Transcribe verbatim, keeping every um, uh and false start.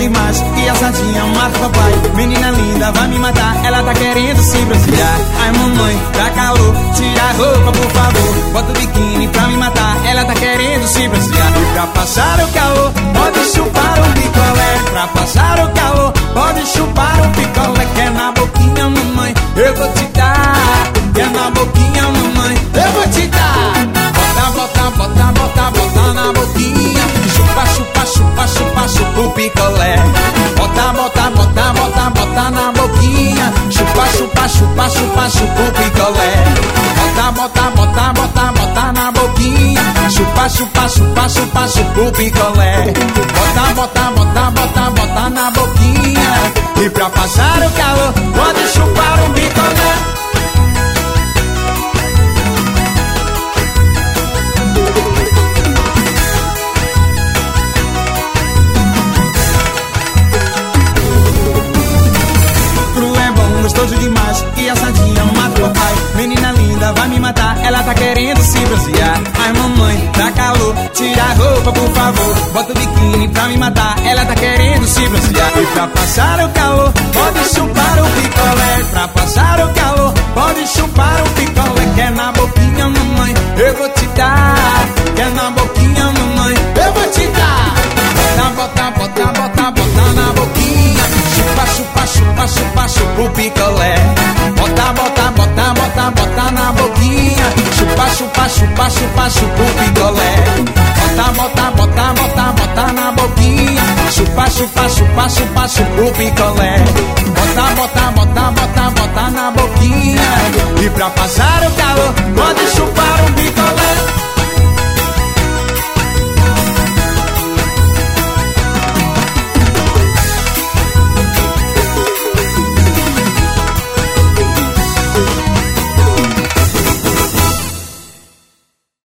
demais e a sardinha mata o papai. Menina linda, vai me matar, ela tá querendo se bronzear. Ai mamãe, dá calor, tira a roupa por favor. Bota o biquíni pra me matar, ela tá querendo se bronzear. E pra passar o calor, pode chupar um picolé. Pra passar o calor, pode chupar um picolé. Quer na boquinha mamãe, eu vou te dar. Quer na boquinha mamãe, eu vou te dar. Bota, bota, bota, bota, bota na boquinha. Chupa, chupa, chupa, chupa, chupa o picolé. Bota, bota, bota, bota, bota na boquinha. Chupa, chupa, chupa, chupa, chupa o picolé. Bota, bota, bota, bota, bota na boquinha. Chupa, chupa, chupa, chupa, chupa o picolé. Bota, bota, bota, bota, bota na boquinha. E pra passar o calor, pode chupar um picolé. Gostoso demais e a sardinha mata o papai. Menina linda, vai me matar, ela tá querendo se bronzear. Ai mamãe, dá calor, tira a roupa por favor. Bota o biquíni pra me matar, ela tá querendo se bronzear. E pra passar o calor, pode chupar um picolé. Pra passar o calor, pode chupar um picolé. Quer na boquinha mamãe, eu vou te dar. Quer na boquinha mamãe, eu vou te dar. Bota, bota, bota, bota, bota na boquinha. Chupa, chupa, chupa, chupa, chupa o picolé. Bota, bota, bota, bota, bota na boquinha. Chupa, chupa, chupa, chupa, chupa o picolé. Bota, bota, bota, bota, bota na boquinha. Chupa, chupa, chupa, chupa, chupa o picolé. Bota, bota, bota, bota, bota na boquinha. E pra passar o calor, pode chupar um picolé.